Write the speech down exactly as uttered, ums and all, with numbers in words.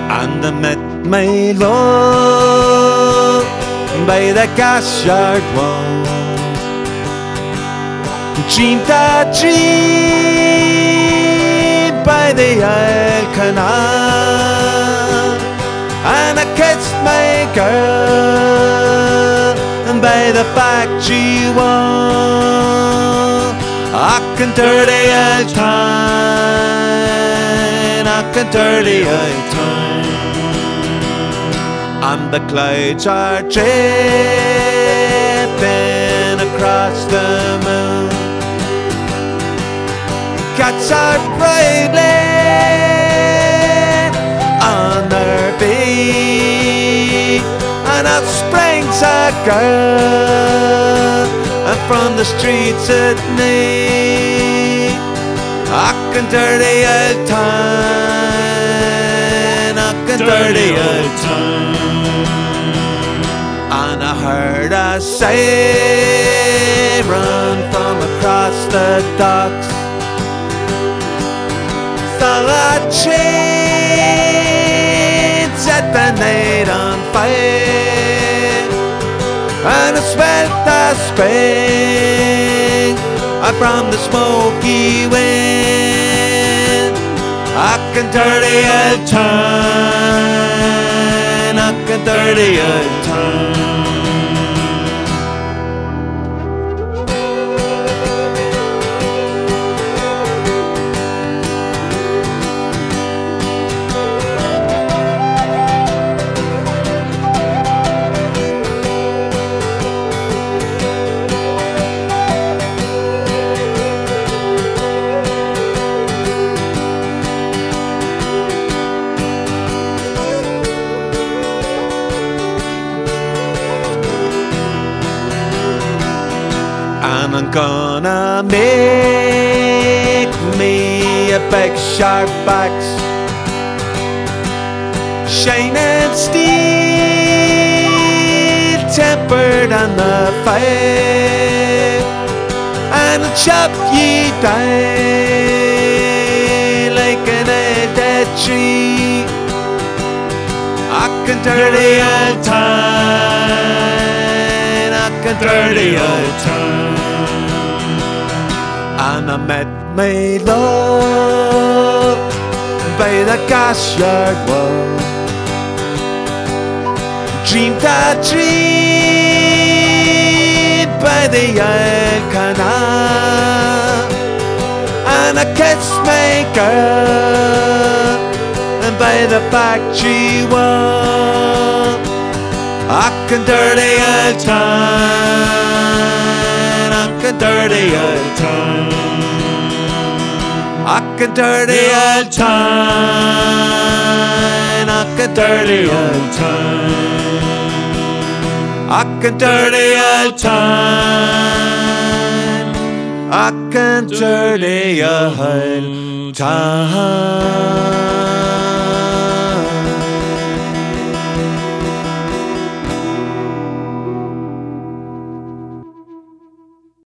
And I met my love by the gas yard wall. Dreamed a dream by the Isle Canal, and I kissed my girl by the factory wall. Ach, and dirty old time, ach, and dirty old time. And the clouds are drifting across the moon. Cats are prowling on their feet, and out springs a girl from the streets at night. Ach, and dirty old time, ach, and dirty old time. And I heard a siren from across the docks. Saw a train set the night on fire, and I smelt the spring from the smoky wind. Ach, and dirty old time, ach, and dirty old time. And I'm gonna make me a big sharp axe, shining steel, tempered on the fire, and I'll chop ye down like an dead tree. Ach, and dirty old time, ach, and dirty old time. And I met my love by the gas yard wall. Dreamed a dream by the Isle Canal, and I kissed my girl by the factory wall. Ach, and dirty old time, ach, and dirty old time. Ach, and dirty old time, ach, and dirty old time. Ach, and dirty old time, ach, and dirty old time.